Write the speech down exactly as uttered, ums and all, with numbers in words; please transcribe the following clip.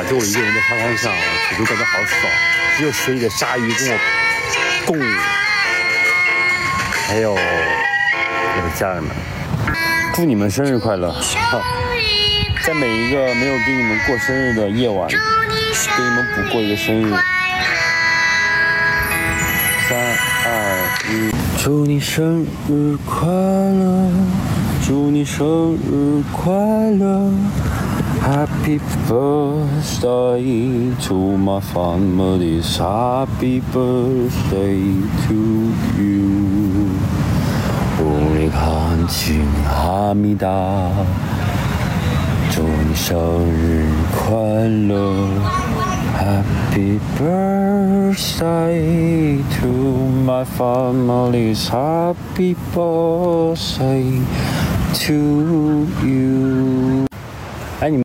就我一个人在沙滩上，我就感觉好爽，只有水里的鲨鱼跟我共舞，还有我的家人们。祝你们生日快乐！在每一个没有给你们过生日的夜晚，给你们补过一个生日。三二一，祝你生日快乐，祝你生日快乐。Happy birthday to my family, Happy birthday to you. 祝你康庆哈密达，祝你生日快乐。Happy birthday to my family, Happy birthday to you. 哎，你们。